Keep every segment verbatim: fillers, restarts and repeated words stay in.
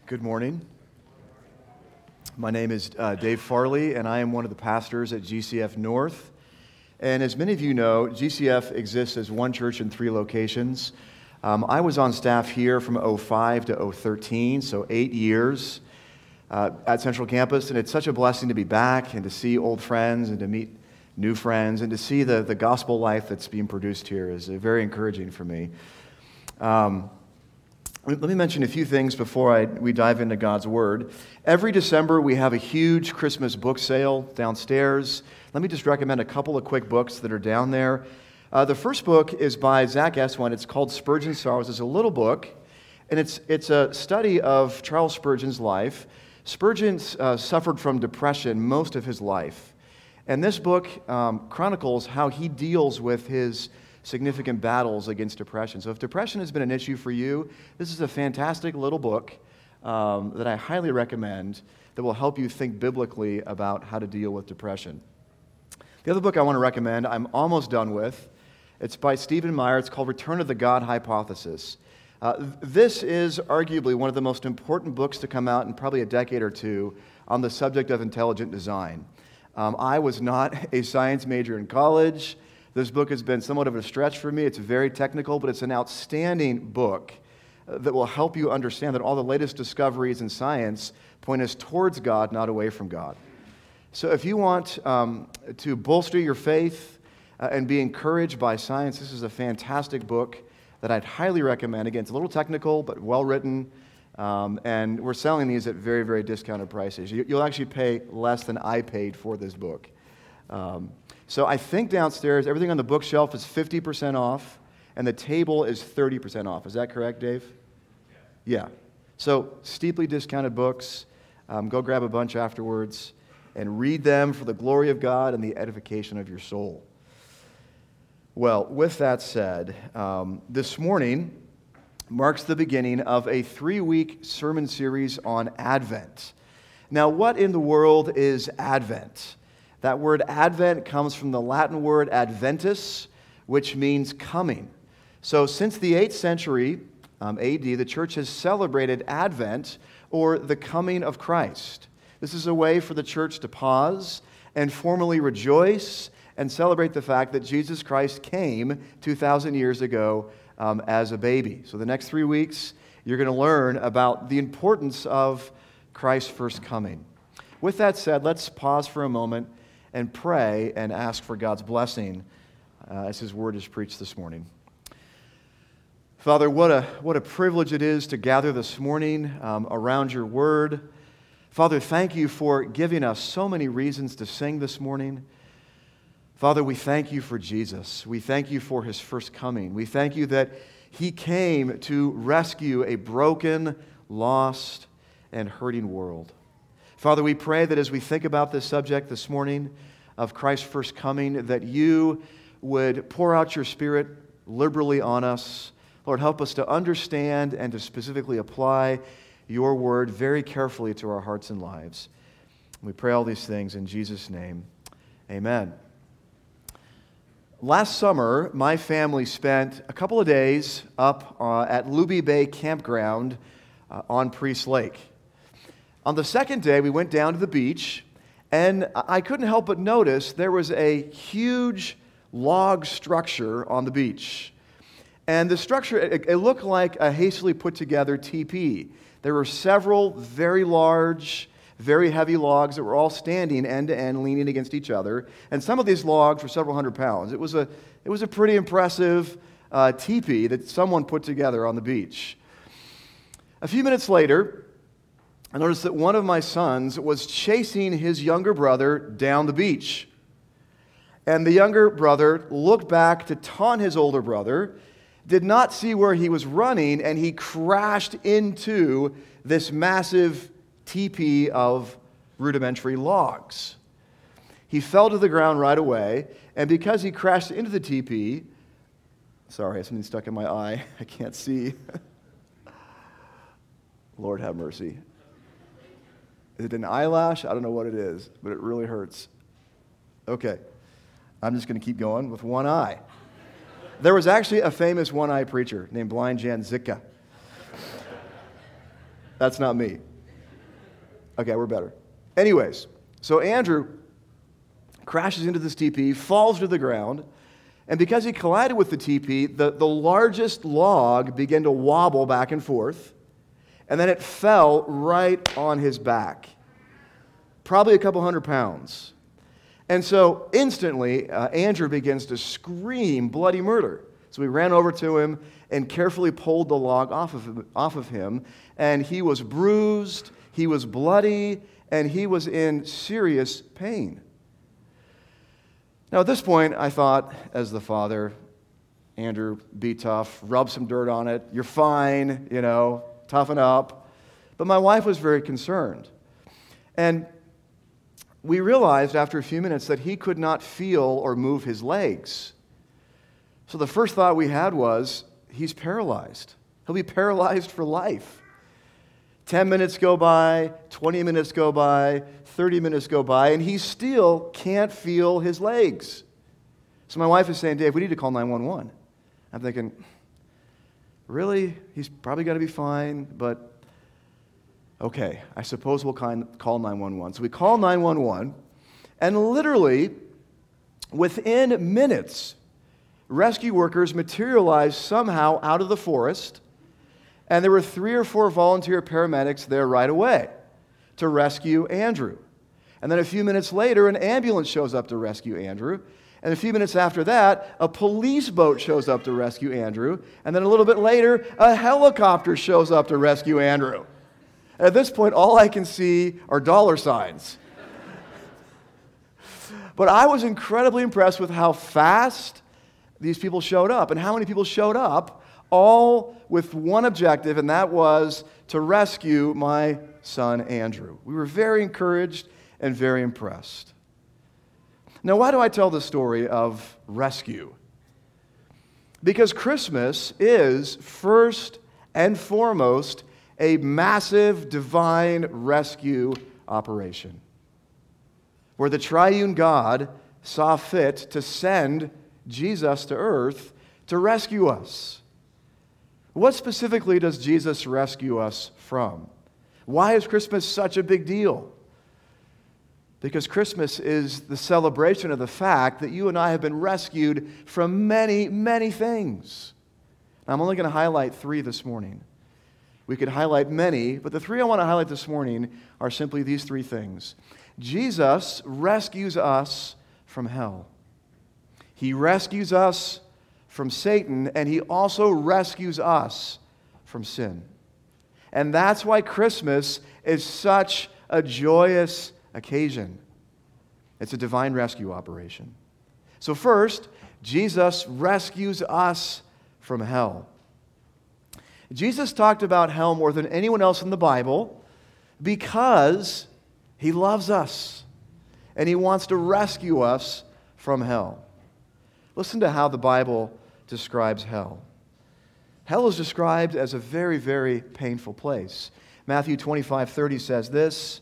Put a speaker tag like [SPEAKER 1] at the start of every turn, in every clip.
[SPEAKER 1] Good morning. My name is uh, Dave Farley, and I am one of the pastors at G C F North. And as many of you know, G C F exists as one church in three locations. Um, I was on staff here from oh five to oh thirteen, so eight years uh, at Central Campus, and it's such a blessing to be back and to see old friends and to meet new friends and to see the, the gospel life that's being produced here is uh, very encouraging for me. Um, Let me mention a few things before I, we dive into God's Word. Every December, we have a huge Christmas book sale downstairs. Let me just recommend a couple of quick books that are down there. Uh, the first book is by Zach Eswine. It's called Spurgeon's Sorrows. It's a little book, and it's, it's a study of Charles Spurgeon's life. Spurgeon uh, suffered from depression most of his life. And this book um, chronicles how he deals with his significant battles against depression. So if depression has been an issue for you, this is a fantastic little book um, that I highly recommend that will help you think biblically about how to deal with depression. The other book I want to recommend, I'm almost done with. It's by Stephen Meyer. It's called Return of the God Hypothesis. Uh, this is arguably one of the most important books to come out in probably a decade or two on the subject of intelligent design. Um, I was not a science major in college. This book has been somewhat of a stretch for me. It's very technical, but it's an outstanding book that will help you understand that all the latest discoveries in science point us towards God, not away from God. So if you want um, to bolster your faith uh, and be encouraged by science, this is a fantastic book that I'd highly recommend. Again, it's a little technical, but well-written, um, and we're selling these at very, very discounted prices. You, you'll actually pay less than I paid for this book. Um, So I think downstairs, everything on the bookshelf is fifty percent off, and the table is thirty percent off. Is that correct, Dave? Yeah. Yeah. So steeply discounted books. Um, go grab a bunch afterwards and read them for the glory of God and the edification of your soul. Well, with that said, um, this morning marks the beginning of a three-week sermon series on Advent. Now, what in the world is Advent? That word Advent comes from the Latin word adventus, which means coming. So since the eighth century um, A D, the church has celebrated Advent, or the coming of Christ. This is a way for the church to pause and formally rejoice and celebrate the fact that Jesus Christ came two thousand years ago um, as a baby. So the next three weeks, you're going to learn about the importance of Christ's first coming. With that said, let's pause for a moment and pray and ask for God's blessing uh, as His Word is preached this morning. Father, what a, what a privilege it is to gather this morning um, around Your Word. Father, thank You for giving us so many reasons to sing this morning. Father, we thank You for Jesus. We thank You for His first coming. We thank You that He came to rescue a broken, lost, and hurting world. Father, we pray that as we think about this subject this morning of Christ's first coming, that You would pour out Your Spirit liberally on us. Lord, help us to understand and to specifically apply Your Word very carefully to our hearts and lives. We pray all these things in Jesus' name. Amen. Last summer, my family spent a couple of days up uh, at Luby Bay Campground uh, on Priest Lake. On the second day, we went down to the beach, and I couldn't help but notice there was a huge log structure on the beach. And the structure, it, it looked like a hastily put together teepee. There were several very large, very heavy logs that were all standing end to end, leaning against each other. And some of these logs were several hundred pounds. It was a, it was a pretty impressive uh, teepee that someone put together on the beach. A few minutes later, I noticed that one of my sons was chasing his younger brother down the beach. And the younger brother looked back to taunt his older brother, did not see where he was running, and he crashed into this massive teepee of rudimentary logs. He fell to the ground right away, and because he crashed into the teepee, sorry, I have something stuck in my eye. I can't see. Lord have mercy. Is it an eyelash? I don't know what it is, but it really hurts. Okay, I'm just going to keep going with one eye. There was actually a famous one-eye preacher named Blind Jan Zitka. That's not me. Okay, we're better. Anyways, so Andrew crashes into this teepee, falls to the ground, and because he collided with the teepee, the, the largest log began to wobble back and forth, and then it fell right on his back, probably a couple hundred pounds. And so instantly, uh, Andrew begins to scream bloody murder. So we ran over to him and carefully pulled the log off of him, off of him, and he was bruised, he was bloody, and he was in serious pain. Now, at this point, I thought, as the father, Andrew, be tough, rub some dirt on it, you're fine, you know, toughen up. But my wife was very concerned. And we realized after a few minutes that he could not feel or move his legs. So the first thought we had was, he's paralyzed. He'll be paralyzed for life. Ten minutes go by, twenty minutes go by, thirty minutes go by, and he still can't feel his legs. So my wife is saying, Dave, we need to call nine one one. I'm thinking, really? He's probably going to be fine, but okay, I suppose we'll call nine one one. So we call nine one one, and literally, within minutes, rescue workers materialized somehow out of the forest, and there were three or four volunteer paramedics there right away to rescue Andrew. And then a few minutes later, an ambulance shows up to rescue Andrew. And a few minutes after that, a police boat shows up to rescue Andrew. And then a little bit later, a helicopter shows up to rescue Andrew. At this point, all I can see are dollar signs. But I was incredibly impressed with how fast these people showed up and how many people showed up, all with one objective, and that was to rescue my son Andrew. We were very encouraged and very impressed. Now, why do I tell the story of rescue? Because Christmas is first and foremost a massive divine rescue operation, where the triune God saw fit to send Jesus to earth to rescue us. What specifically does Jesus rescue us from? Why is Christmas such a big deal? Because Christmas is the celebration of the fact that you and I have been rescued from many, many things. I'm only going to highlight three this morning. We could highlight many, but the three I want to highlight this morning are simply these three things. Jesus rescues us from hell. He rescues us from Satan, and he also rescues us from sin. And that's why Christmas is such a joyous occasion. It's a divine rescue operation. So first, Jesus rescues us from hell. Jesus talked about hell more than anyone else in the Bible because he loves us and he wants to rescue us from hell. Listen to how the Bible describes hell. Hell is described as a very, very painful place. Matthew twenty-five thirty says this,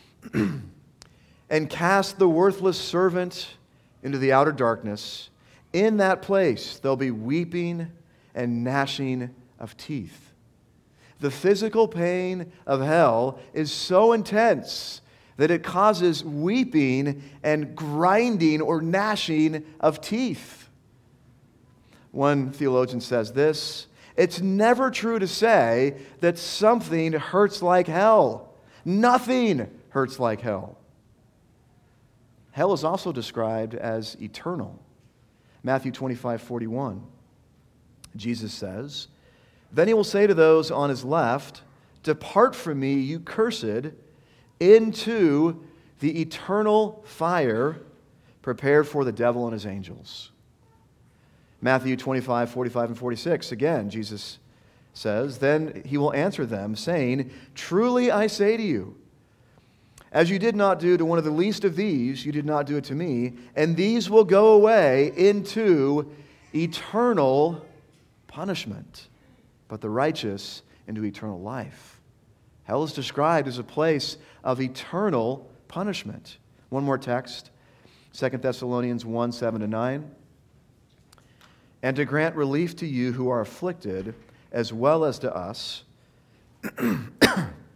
[SPEAKER 1] and cast the worthless servant into the outer darkness. In that place there'll be weeping and gnashing of teeth. The physical pain of hell is so intense that it causes weeping and grinding or gnashing of teeth. One theologian says this, it's never true to say that something hurts like hell. Nothing hurts like hell. Hell is also described as eternal. Matthew twenty-five forty-one. Jesus says, then he will say to those on his left, depart from me, you cursed, into the eternal fire prepared for the devil and his angels. Matthew twenty-five forty-five and forty-six, again, Jesus says, then he will answer them, saying, truly I say to you, as you did not do to one of the least of these, you did not do it to me, and these will go away into eternal punishment, but the righteous into eternal life. Hell is described as a place of eternal punishment. One more text, Second Thessalonians one, seven to nine. And to grant relief to you who are afflicted, as well as to us,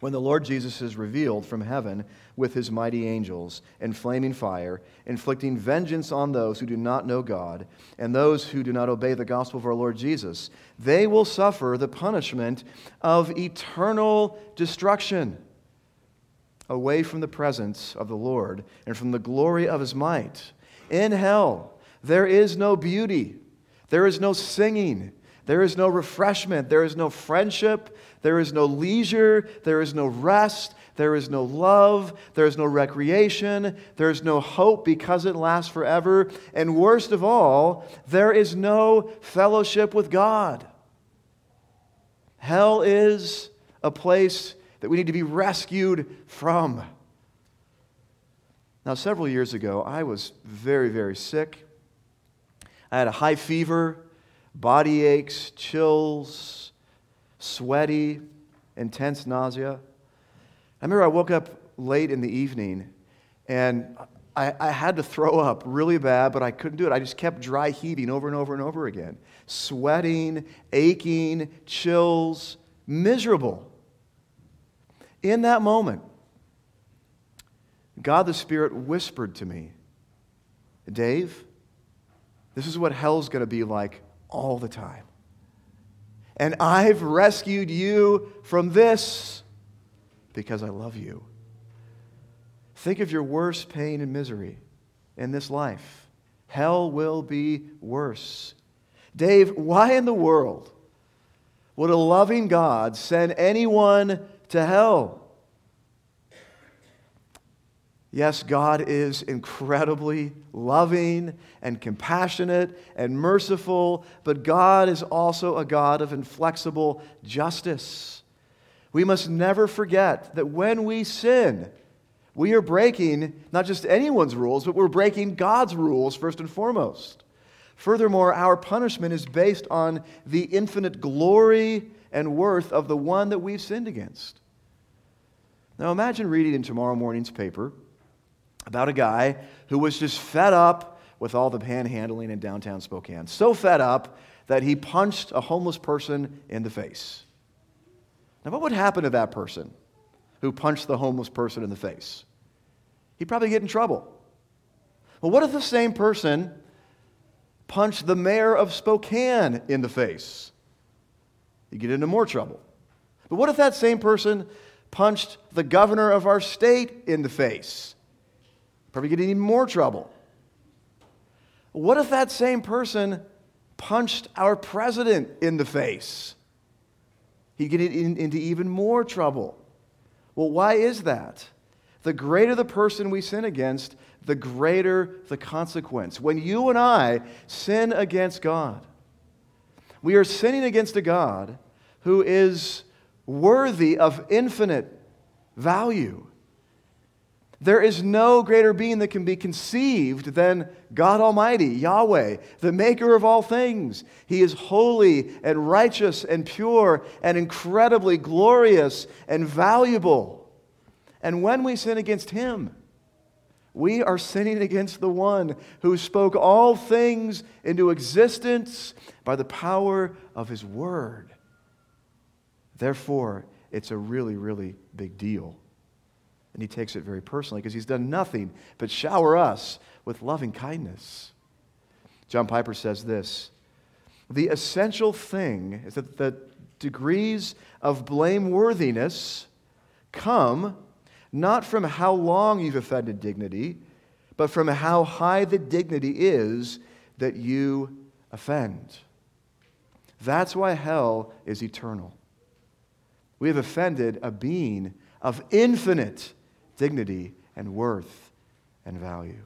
[SPEAKER 1] when the Lord Jesus is revealed from heaven with his mighty angels in flaming fire, inflicting vengeance on those who do not know God and those who do not obey the gospel of our Lord Jesus. They will suffer the punishment of eternal destruction away from the presence of the Lord and from the glory of his might. In hell, there is no beauty, there is no singing, there is no refreshment, there is no friendship, there is no leisure, there is no rest, there is no love, there is no recreation, there is no hope because it lasts forever, and worst of all, there is no fellowship with God. Hell is a place that we need to be rescued from. Now, several years ago, I was very, very sick. I had a high fever, body aches, chills, sweaty, intense nausea. I remember I woke up late in the evening and I, I had to throw up really bad, but I couldn't do it. I just kept dry heaving over and over and over again. Sweating, aching, chills, miserable. In that moment, God the Spirit whispered to me, Dave, this is what hell's going to be like all the time. And I've rescued you from this because I love you. Think of your worst pain and misery in this life. Hell will be worse. Dave, why in the world would a loving God send anyone to hell? Yes, God is incredibly loving and compassionate and merciful, but God is also a God of inflexible justice. We must never forget that when we sin, we are breaking not just anyone's rules, but we're breaking God's rules first and foremost. Furthermore, our punishment is based on the infinite glory and worth of the one that we've sinned against. Now imagine reading in tomorrow morning's paper about a guy who was just fed up with all the panhandling in downtown Spokane. So fed up that he punched a homeless person in the face. Now, what would happen to that person who punched the homeless person in the face? He'd probably get in trouble. Well, what if the same person punched the mayor of Spokane in the face? He'd get into more trouble. But what if that same person punched the governor of our state in the face? Probably get in even more trouble. What if that same person punched our president in the face? He'd get in, into even more trouble. Well, why is that? The greater the person we sin against, the greater the consequence. When you and I sin against God, we are sinning against a God who is worthy of infinite value. There is no greater being that can be conceived than God Almighty, Yahweh, the maker of all things. He is holy and righteous and pure and incredibly glorious and valuable. And when we sin against Him, we are sinning against the one who spoke all things into existence by the power of His Word. Therefore, it's a really, really big deal. And He takes it very personally because He's done nothing but shower us with loving kindness. John Piper says this, the essential thing is that the degrees of blameworthiness come not from how long you've offended dignity, but from how high the dignity is that you offend. That's why hell is eternal. We have offended a being of infinite dignity and worth and value.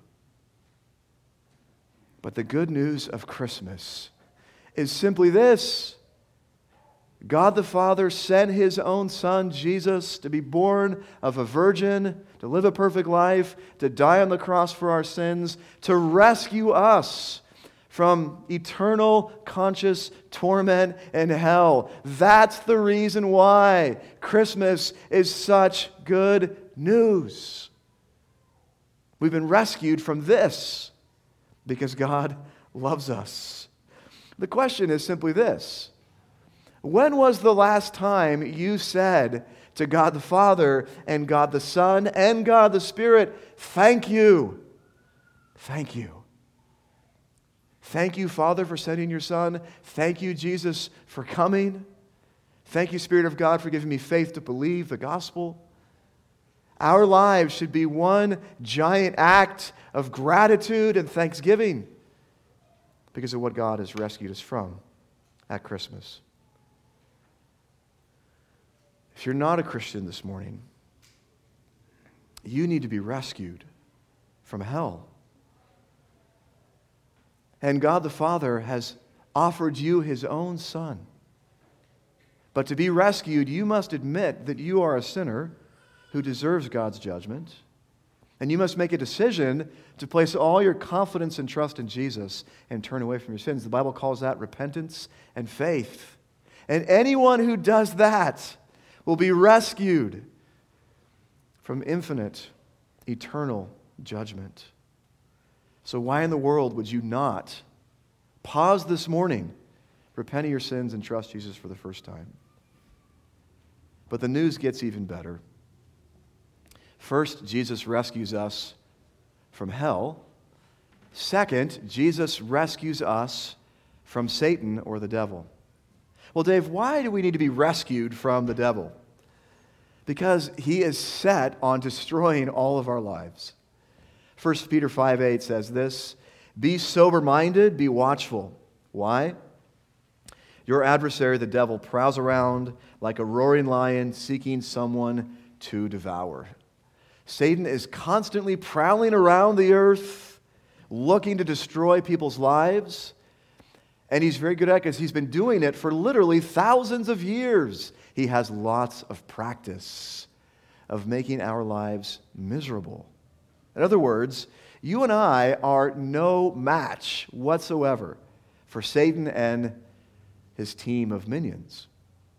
[SPEAKER 1] But the good news of Christmas is simply this. God the Father sent His own Son, Jesus, to be born of a virgin, to live a perfect life, to die on the cross for our sins, to rescue us from eternal conscious torment in hell. That's the reason why Christmas is such good news. We've been rescued from this because God loves us. The question is simply this. When was the last time you said to God the Father and God the Son and God the Spirit, thank you, thank you. Thank you, Father, for sending your Son. Thank you, Jesus, for coming. Thank you, Spirit of God, for giving me faith to believe the gospel. Our lives should be one giant act of gratitude and thanksgiving because of what God has rescued us from at Christmas. If you're not a Christian this morning, you need to be rescued from hell. And God the Father has offered you His own Son. But to be rescued, you must admit that you are a sinner who deserves God's judgment. And you must make a decision to place all your confidence and trust in Jesus and turn away from your sins. The Bible calls that repentance and faith. And anyone who does that will be rescued from infinite, eternal judgment. So why in the world would you not pause this morning, repent of your sins, and trust Jesus for the first time? But the news gets even better. First, Jesus rescues us from hell. Second, Jesus rescues us from Satan or the devil. Well, Dave, why do we need to be rescued from the devil? Because he is set on destroying all of our lives. First Peter five eight says this, "Be sober-minded, be watchful." Why? Your adversary, the devil, prowls around like a roaring lion seeking someone to devour. Satan is constantly prowling around the earth, looking to destroy people's lives. And he's very good at it because he's been doing it for literally thousands of years. He has lots of practice of making our lives miserable. In other words, you and I are no match whatsoever for Satan and his team of minions.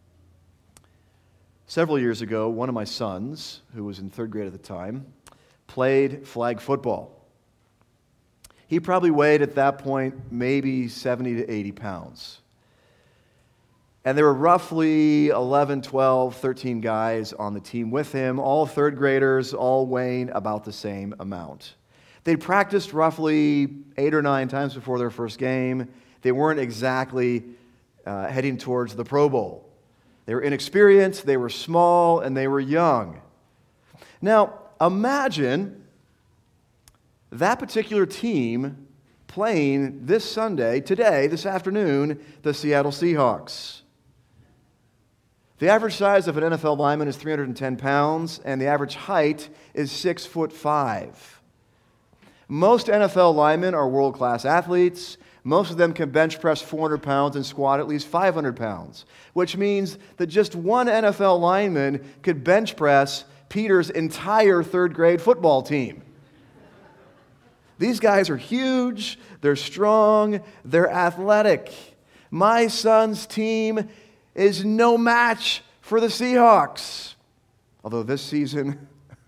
[SPEAKER 1] Several years ago, one of my sons, who was in third grade at the time, played flag football. He probably weighed at that point maybe seventy to eighty pounds. And there were roughly eleven, twelve, thirteen guys on the team with him, all third graders, all weighing about the same amount. They practiced roughly eight or nine times before their first game. They weren't exactly uh, heading towards the Pro Bowl. They were inexperienced, they were small, and they were young. Now, imagine that particular team playing this Sunday, today, this afternoon, the Seattle Seahawks. The average size of an N F L lineman is three hundred ten pounds, and the average height is six foot five. Most N F L linemen are world-class athletes. Most of them can bench press four hundred pounds and squat at least five hundred pounds, which means that just one N F L lineman could bench press Peter's entire third grade football team. These guys are huge, they're strong, they're athletic. My son's team is no match for the Seahawks. Although this season,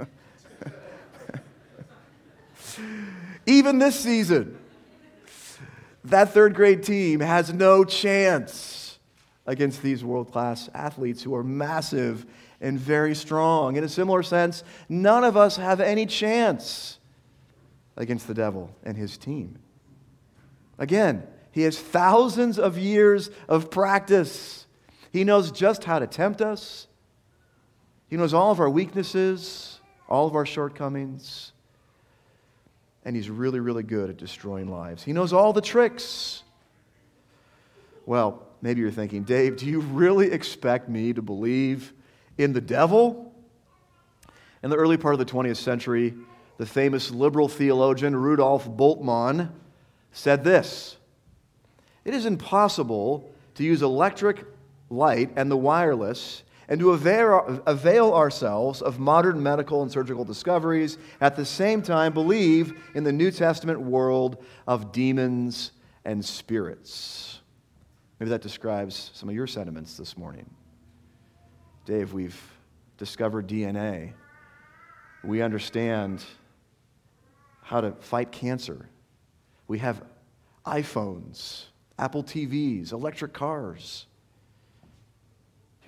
[SPEAKER 1] even this season, that third grade team has no chance against these world-class athletes who are massive and very strong. In a similar sense, none of us have any chance against the devil and his team. Again, he has thousands of years of practice. He knows just how to tempt us. He knows all of our weaknesses, all of our shortcomings. And he's really, really good at destroying lives. He knows all the tricks. Well, maybe you're thinking, Dave, do you really expect me to believe in the devil? In the early part of the twentieth century, the famous liberal theologian Rudolf Bultmann said this: "It is impossible to use electric light and the wireless and to avail, avail ourselves of modern medical and surgical discoveries, at the same time believe in the New Testament world of demons and spirits." Maybe that describes some of your sentiments this morning. Dave, we've discovered D N A. We understand how to fight cancer. We have iPhones, Apple T Vs, electric cars.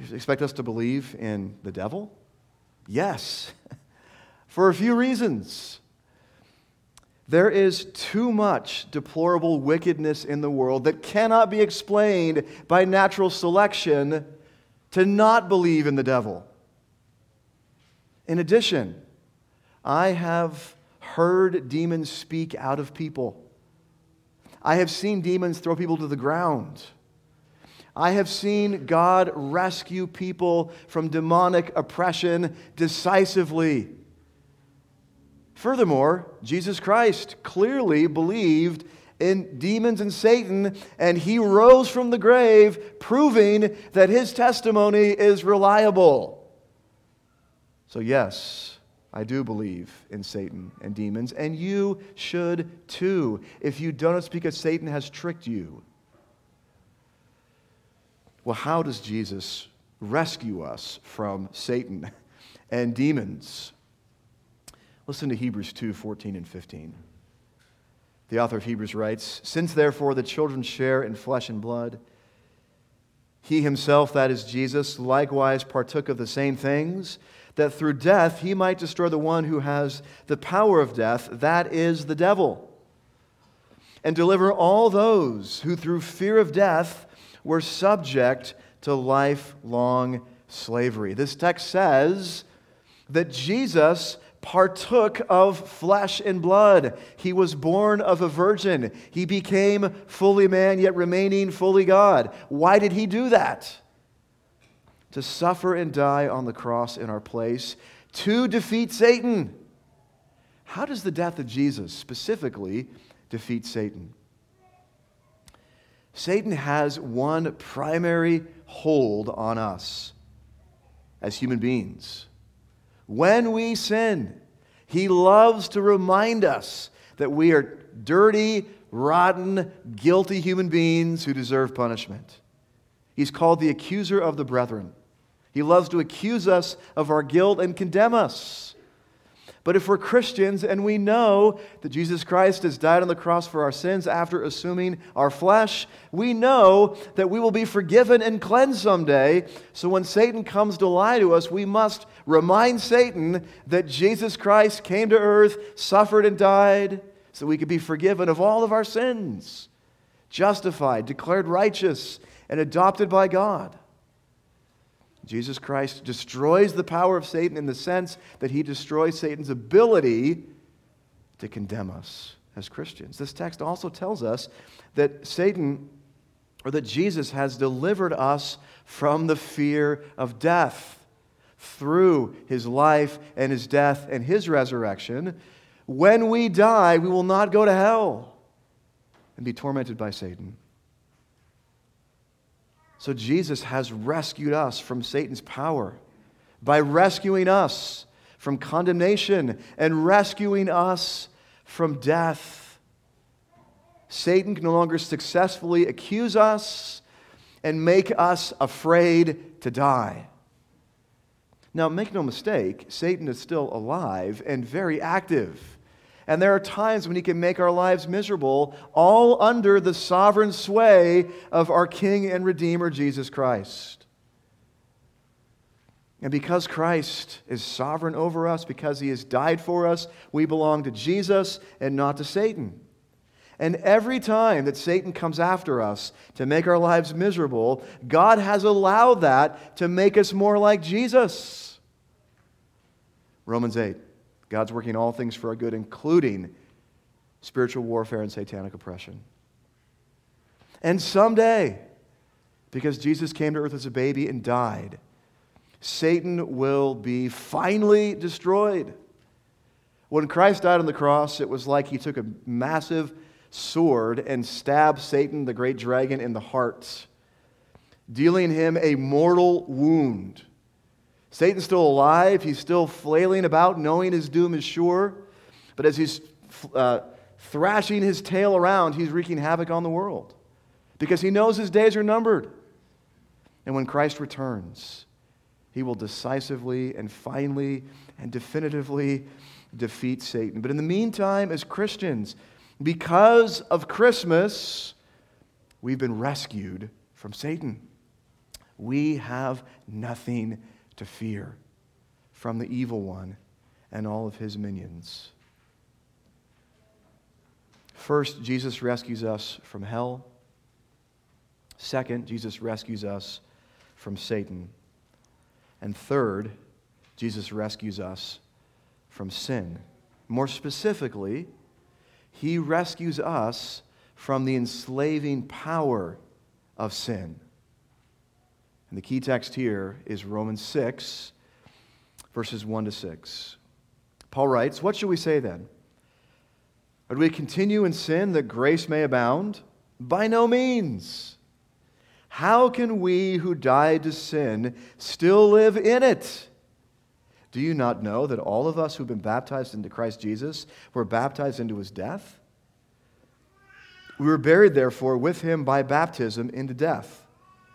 [SPEAKER 1] You expect us to believe in the devil? Yes, for a few reasons. There is too much deplorable wickedness in the world that cannot be explained by natural selection to not believe in the devil. In addition, I have heard demons speak out of people. I have seen demons throw people to the ground. I have seen God rescue people from demonic oppression decisively. Furthermore, Jesus Christ clearly believed in demons and Satan, and he rose from the grave, proving that his testimony is reliable. So yes, I do believe in Satan and demons, and you should too. If you don't, it's because Satan has tricked you. Well, how does Jesus rescue us from Satan and demons? Listen to Hebrews two, fourteen and fifteen. The author of Hebrews writes, "Since therefore the children share in flesh and blood, he himself, that is Jesus, likewise partook of the same things, that through death he might destroy the one who has the power of death, that is the devil, and deliver all those who through fear of death were subject to lifelong slavery." This text says that Jesus partook of flesh and blood. He was born of a virgin. He became fully man, yet remaining fully God. Why did he do that? To suffer and die on the cross in our place, to defeat Satan. How does the death of Jesus specifically defeat Satan? Satan has one primary hold on us as human beings. When we sin, he loves to remind us that we are dirty, rotten, guilty human beings who deserve punishment. He's called the accuser of the brethren. He loves to accuse us of our guilt and condemn us. But if we're Christians and we know that Jesus Christ has died on the cross for our sins after assuming our flesh, we know that we will be forgiven and cleansed someday. So when Satan comes to lie to us, we must remind Satan that Jesus Christ came to earth, suffered and died, so we could be forgiven of all of our sins, justified, declared righteous, and adopted by God. Jesus Christ destroys the power of Satan in the sense that he destroys Satan's ability to condemn us as Christians. This text also tells us that Satan, or that Jesus has delivered us from the fear of death through his life and his death and his resurrection. When we die, we will not go to hell and be tormented by Satan. So Jesus has rescued us from Satan's power by rescuing us from condemnation and rescuing us from death. Satan can no longer successfully accuse us and make us afraid to die. Now, make no mistake, Satan is still alive and very active. And there are times when he can make our lives miserable, all under the sovereign sway of our King and Redeemer, Jesus Christ. And because Christ is sovereign over us, because he has died for us, we belong to Jesus and not to Satan. And every time that Satan comes after us to make our lives miserable, God has allowed that to make us more like Jesus. Romans eight. God's working all things for our good, including spiritual warfare and satanic oppression. And someday, because Jesus came to earth as a baby and died, Satan will be finally destroyed. When Christ died on the cross, it was like he took a massive sword and stabbed Satan, the great dragon, in the heart, dealing him a mortal wound. Satan's still alive. He's still flailing about, knowing his doom is sure. But as he's uh, thrashing his tail around, he's wreaking havoc on the world because he knows his days are numbered. And when Christ returns, he will decisively and finally and definitively defeat Satan. But in the meantime, as Christians, because of Christmas, we've been rescued from Satan. we have nothing to fear from the evil one and all of his minions. First, Jesus rescues us from hell. Second, Jesus rescues us from Satan. And third, Jesus rescues us from sin. More specifically, he rescues us from the enslaving power of sin. And the key text here is Romans six, verses one to six. Paul writes, "What shall we say then? Would we continue in sin that grace may abound? By no means. How can we who died to sin still live in it? Do you not know that all of us who've been baptized into Christ Jesus were baptized into his death? We were buried, therefore, with him by baptism into death,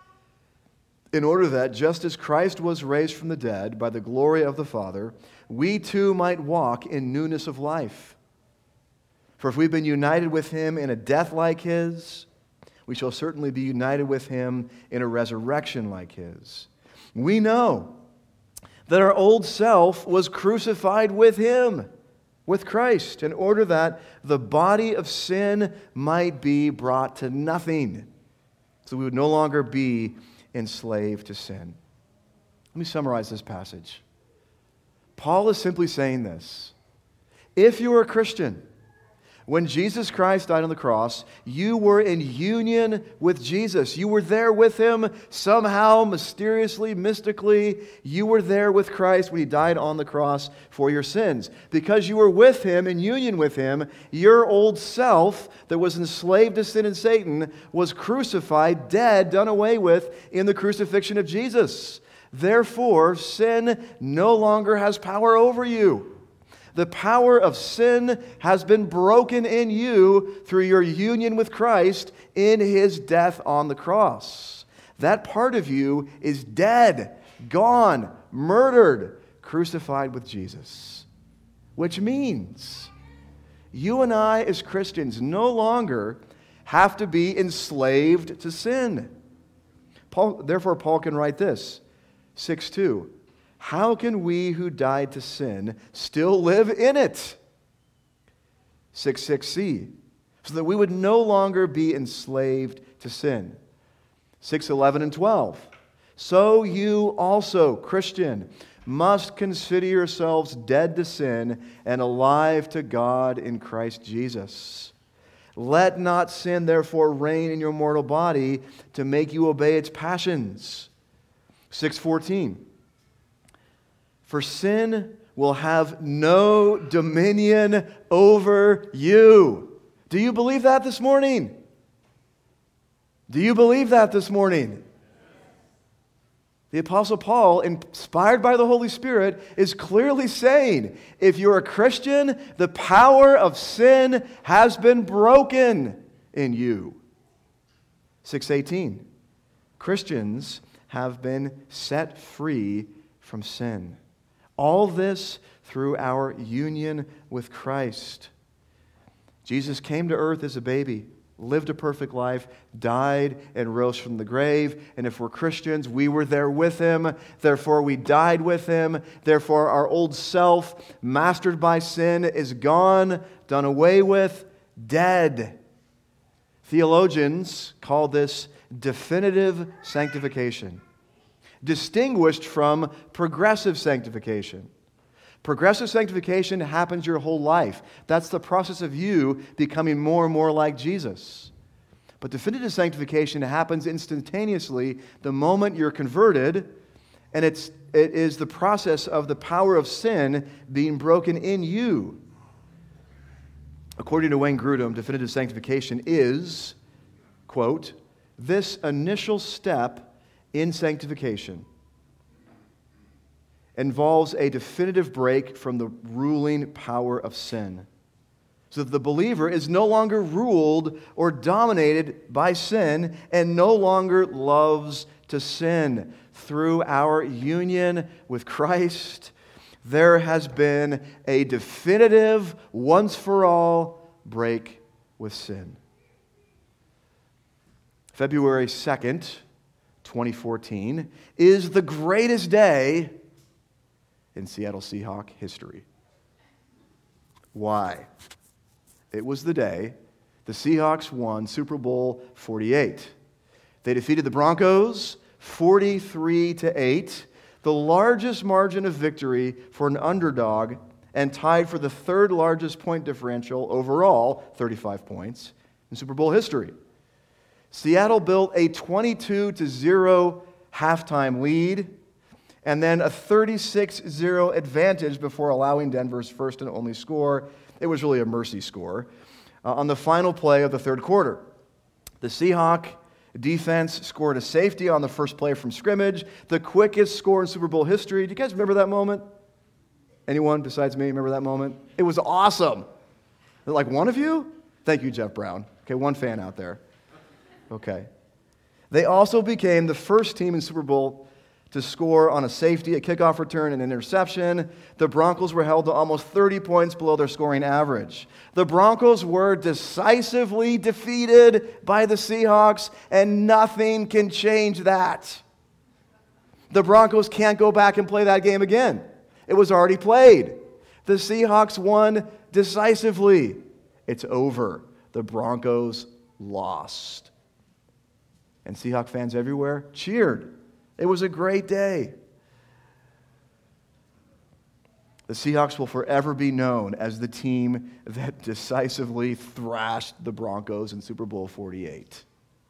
[SPEAKER 1] in order that, just as Christ was raised from the dead by the glory of the Father, we too might walk in newness of life. For if we've been united with him in a death like his, we shall certainly be united with him in a resurrection like his. We know that our old self was crucified with him, with Christ, in order that the body of sin might be brought to nothing, so we would no longer be enslaved to sin." Let me summarize this passage. Paul is simply saying this: if you are a Christian, when Jesus Christ died on the cross, you were in union with Jesus. You were there with him somehow, mysteriously, mystically. You were there with Christ when he died on the cross for your sins. Because you were with him, in union with him, your old self that was enslaved to sin and Satan was crucified, dead, done away with in the crucifixion of Jesus. Therefore, sin no longer has power over you. The power of sin has been broken in you through your union with Christ in his death on the cross. That part of you is dead, gone, murdered, crucified with Jesus. Which means you and I as Christians no longer have to be enslaved to sin. Paul, therefore, Paul can write this, six two. How can we who died to sin still live in it? six six c. So that we would no longer be enslaved to sin. six eleven and twelve. So you also, Christian, must consider yourselves dead to sin and alive to God in Christ Jesus. Let not sin therefore reign in your mortal body to make you obey its passions. six fourteen. For sin will have no dominion over you. Do you believe that this morning? Do you believe that this morning? The Apostle Paul, inspired by the Holy Spirit, is clearly saying, if you're a Christian, the power of sin has been broken in you. six eighteen. Christians have been set free from sin. All this through our union with Christ. Jesus came to earth as a baby, lived a perfect life, died and rose from the grave. And if we're Christians, we were there with him. Therefore, we died with him. Therefore, our old self, mastered by sin, is gone, done away with, dead. Theologians call this definitive sanctification, distinguished from progressive sanctification. Progressive sanctification happens your whole life. That's the process of you becoming more and more like Jesus. But definitive sanctification happens instantaneously the moment you're converted, and it's, it is the process of the power of sin being broken in you. According to Wayne Grudem, definitive sanctification is, quote, this initial step in sanctification involves a definitive break from the ruling power of sin, so that the believer is no longer ruled or dominated by sin and no longer loves to sin. Through our union with Christ, there has been a definitive, once-for-all break with sin. February second, twenty fourteen, is the greatest day in Seattle Seahawks history. Why? It was the day the Seahawks won Super Bowl forty-eight. They defeated the Broncos forty-three to eight, the largest margin of victory for an underdog, and tied for the third largest point differential overall, thirty-five points, in Super Bowl history. Seattle built a twenty-two to zero halftime lead and then a thirty-six zero advantage before allowing Denver's first and only score. It was really a mercy score uh, on the final play of the third quarter. The Seahawks defense scored a safety on the first play from scrimmage, the quickest score in Super Bowl history. Do you guys remember that moment? Anyone besides me remember that moment? It was awesome. Like one of you? Thank you, Jeff Brown. Okay, one fan out there. Okay. They also became the first team in Super Bowl to score on a safety, a kickoff return, and an interception. The Broncos were held to almost thirty points below their scoring average. The Broncos were decisively defeated by the Seahawks, and nothing can change that. The Broncos can't go back and play that game again. It was already played. The Seahawks won decisively. It's over. The Broncos lost. And Seahawks fans everywhere cheered. It was a great day. The Seahawks will forever be known as the team that decisively thrashed the Broncos in Super Bowl forty-eight.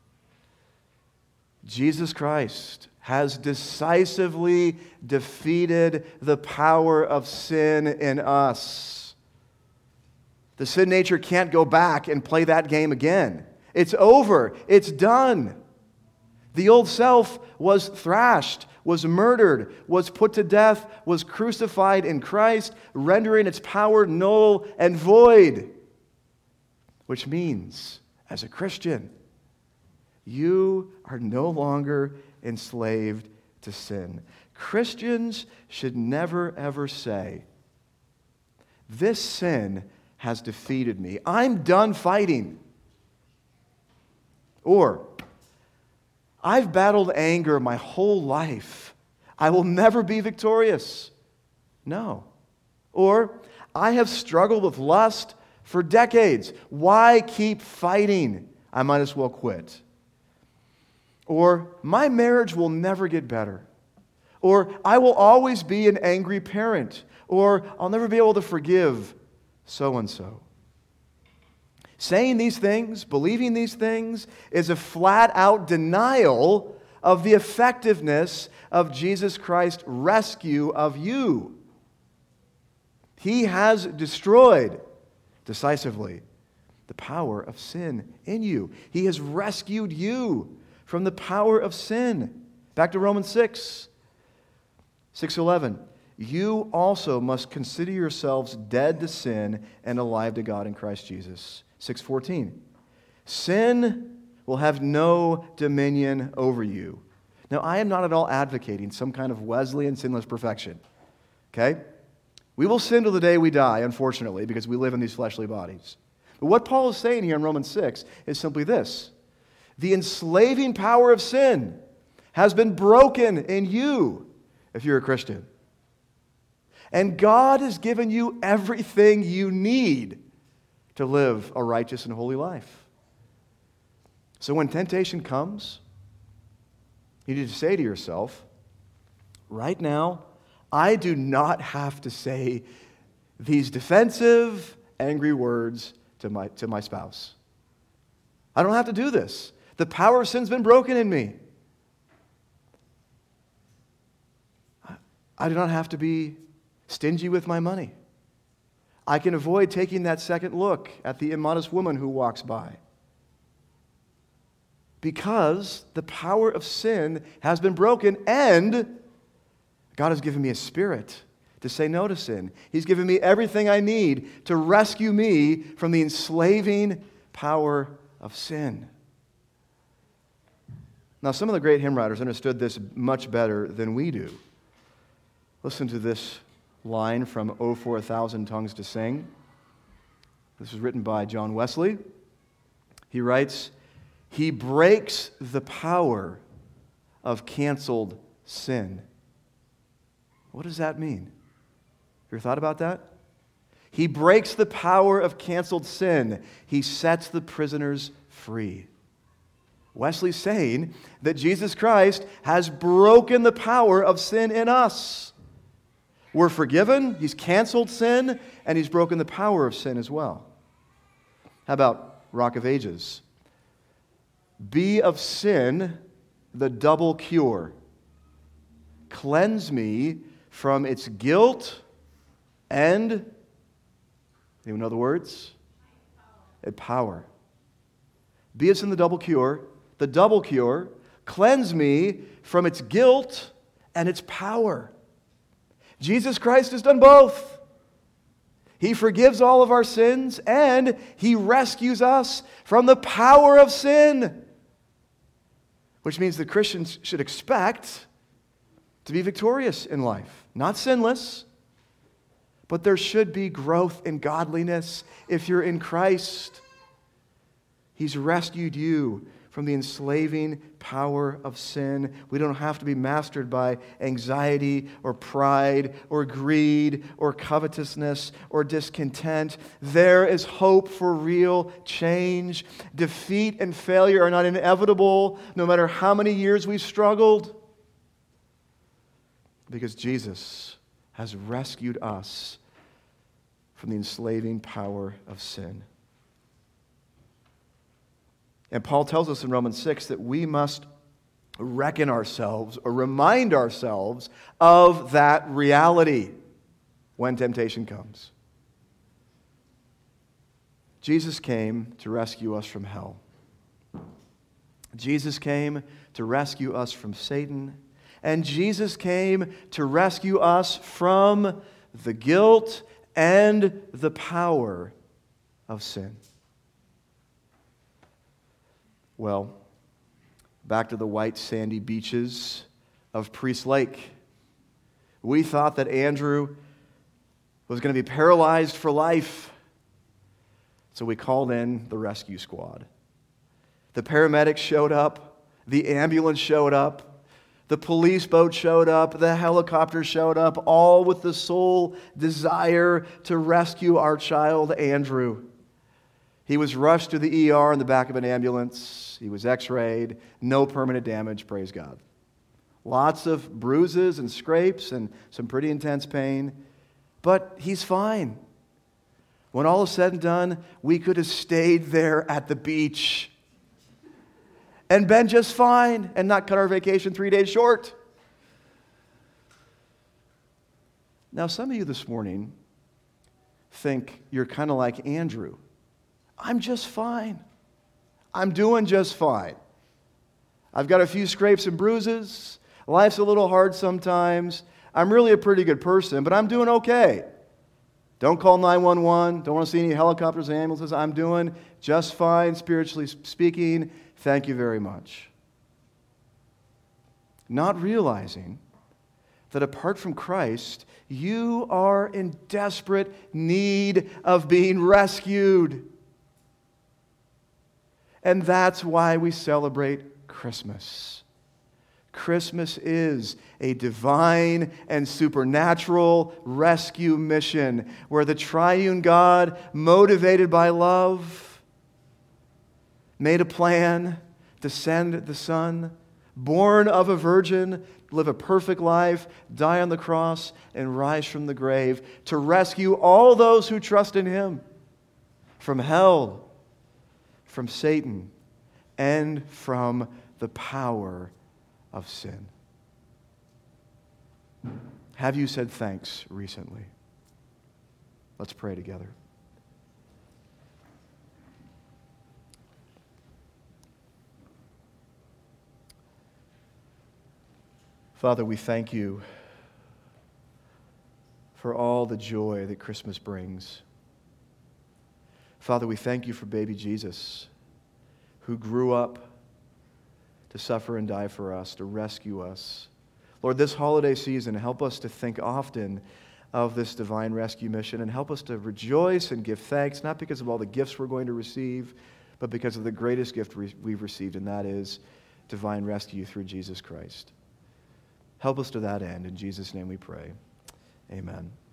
[SPEAKER 1] Jesus Christ has decisively defeated the power of sin in us. The sin nature can't go back and play that game again. It's over. It's done. The old self was thrashed, was murdered, was put to death, was crucified in Christ, rendering its power null and void. Which means, as a Christian, you are no longer enslaved to sin. Christians should never, ever say, "This sin has defeated me. I'm done fighting." Or, "I've battled anger my whole life. I will never be victorious." No. Or, "I have struggled with lust for decades. Why keep fighting? I might as well quit." Or, "My marriage will never get better." Or, "I will always be an angry parent." Or, "I'll never be able to forgive so-and-so." Saying these things, believing these things, is a flat-out denial of the effectiveness of Jesus Christ's rescue of you. He has destroyed decisively the power of sin in you. He has rescued you from the power of sin. Back to Romans six, six eleven. You also must consider yourselves dead to sin and alive to God in Christ Jesus. six fourteen. Sin will have no dominion over you. Now, I am not at all advocating some kind of Wesleyan sinless perfection. Okay? We will sin till the day we die, unfortunately, because we live in these fleshly bodies. But what Paul is saying here in Romans six is simply this: the enslaving power of sin has been broken in you if you're a Christian. And God has given you everything you need to live a righteous and holy life. So when temptation comes, you need to say to yourself, right now, I do not have to say these defensive, angry words to my, to my spouse. I don't have to do this. The power of sin's been broken in me. I do not have to be stingy with my money. I can avoid taking that second look at the immodest woman who walks by. Because the power of sin has been broken, and God has given me a spirit to say no to sin. He's given me everything I need to rescue me from the enslaving power of sin. Now, some of the great hymn writers understood this much better than we do. Listen to this line from "Oh, for a Thousand Tongues to Sing." This was written by John Wesley. He writes, "He breaks the power of canceled sin. What does that mean? Have you ever thought about that? He breaks the power of canceled sin. He sets the prisoners free. Wesley's saying that Jesus Christ has broken the power of sin in us. We're forgiven, He's canceled sin, and He's broken the power of sin as well. How about Rock of Ages? Be of sin the double cure. Cleanse me from its guilt and, anyone know the words? And power. Be of sin the double cure. The double cure. Cleanse me from its guilt and its power. Jesus Christ has done both. He forgives all of our sins and He rescues us from the power of sin. Which means that Christians should expect to be victorious in life. Not sinless, but there should be growth in godliness if you're in Christ. He's rescued you from the enslaving power of sin. We don't have to be mastered by anxiety or pride or greed or covetousness or discontent. There is hope for real change. Defeat and failure are not inevitable, no matter how many years we've struggled, because Jesus has rescued us from the enslaving power of sin. And Paul tells us in Romans six that we must reckon ourselves or remind ourselves of that reality when temptation comes. Jesus came to rescue us from hell. Jesus came to rescue us from Satan. And Jesus came to rescue us from the guilt and the power of sin. Well, back to the white sandy beaches of Priest Lake. We thought that Andrew was going to be paralyzed for life. So we called in the rescue squad. The paramedics showed up. The ambulance showed up. The police boat showed up. The helicopter showed up, all with the sole desire to rescue our child, Andrew. He was rushed to the E R in the back of an ambulance. He was x-rayed. No permanent damage, praise God. Lots of bruises and scrapes and some pretty intense pain. But he's fine. When all is said and done, we could have stayed there at the beach and been just fine and not cut our vacation three days short. Now, some of you this morning think you're kind of like Andrew. I'm just fine. I'm doing just fine. I've got a few scrapes and bruises. Life's a little hard sometimes. I'm really a pretty good person, but I'm doing okay. Don't call nine one one. Don't want to see any helicopters and ambulances. I'm doing just fine, spiritually speaking. Thank you very much. Not realizing that apart from Christ, you are in desperate need of being rescued. And that's why we celebrate Christmas. Christmas is a divine and supernatural rescue mission where the triune God, motivated by love, made a plan to send the Son, born of a virgin, live a perfect life, die on the cross, and rise from the grave to rescue all those who trust in Him from hell, from Satan, and from the power of sin. Have you said thanks recently? Let's pray together. Father, we thank you for all the joy that Christmas brings. Father, we thank you for baby Jesus, who grew up to suffer and die for us, to rescue us. Lord, this holiday season, help us to think often of this divine rescue mission and help us to rejoice and give thanks, not because of all the gifts we're going to receive, but because of the greatest gift we've received, and that is divine rescue through Jesus Christ. Help us to that end. In Jesus' name we pray. Amen.